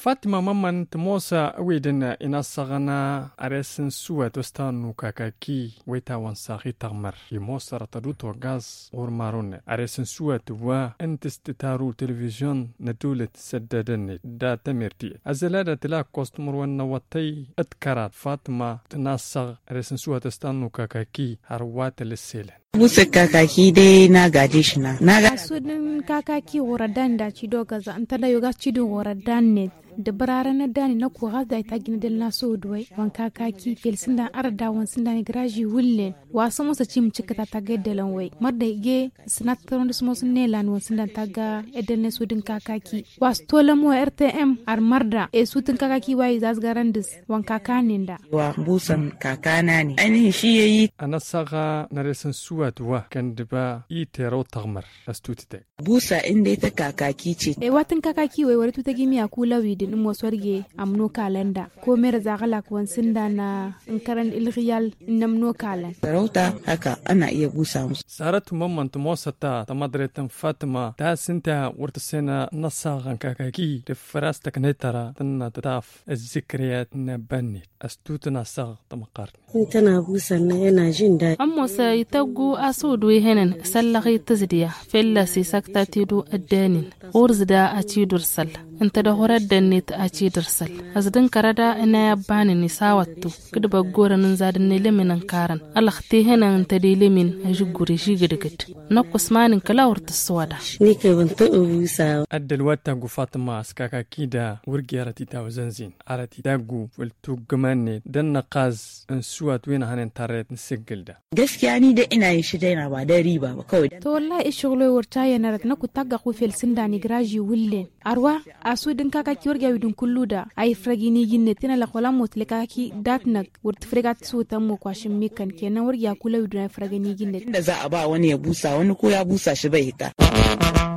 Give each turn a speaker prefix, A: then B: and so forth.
A: Fatima Mamman Tmosa Widin Inasagana Aresin Suat Westanu Kakaki Weta Wansaki Tamar Ymosa Rataduto Gaz or Marone Aresin Suat wa Entistitaru Television Nadulet Sedadeni Da Tamirti Azalada Tila Kostumurwan Nawati Atkarat Fatima Tnasag Aresin Suat Westanu Kakaki Harwat Lesele
B: Busa kakaki dai na gaje shi na
C: sudin kakaki waradan da ci doga za anta da yoga ci do waradan ne da barara na dani na ko da ita gina del na so duwai wan kakaki felsin da arda wan sin da ni graji wulle wasu musa ci mu cikata ta gaddalan wai marda ige sinatron da sun ne lan wan sin da ta ga edel ne sudin kakaki was tolamo RTM ar marda e sudin kakaki wai zas garandis wan kakanin da
B: wa busan kakana ne ainihin shi yayi
A: anasaga na resin suwat wa kan diba itero tagmar astutite
B: busa inda ta kakaki ce
C: e watin kakaki wai wari tuta gimi akulawi din mo sorge amno kalanda ko mer zagala ko sinda na inkaran ilriyal namno kalan
B: sarauta haka ana iya busa musu
A: saratu mamman tumosata tamadretan fatima ta sinta wurtsena nasagan kakaki de farasta kanetara tanna taf الذكريات نبني استوتنا صغ تمقرني
D: tana busan na yana jin daɗi
E: amma sai tagu asudu henen sallaqi tazdiya fella si sakta tidu addanin urzda a cidur sal inta da horar da ne ta a cidur sal azdin karada ina ya bani ni sawattu kidba goranin zadin ne liminan karan alakhti henen ta de limin ajuguri shi gidigit na kusmanin kalawar taswada
D: ni kai ban taɓa busa
A: addal wata gu fatima skaka kida wurgiyarati ta wazanzin arati dagu fultu gmanne dan naqaz suwat wena hanen taret nsigilda
B: gaskiya ni da ina yin shi daina ba da riba ba kawai
C: to wallahi ishuglo wurta yana rat na ku tagga ku fel sinda ni graji wulle arwa asudin kakaki warga widun kulluda ay fragini ginne tina la khola motle kakaki datnak wurt fregat sutan mo kwashin mikan kenan warga kula widun fragini ginne
B: inda za a ba wani ya busa wani ko ya busa shi bai hita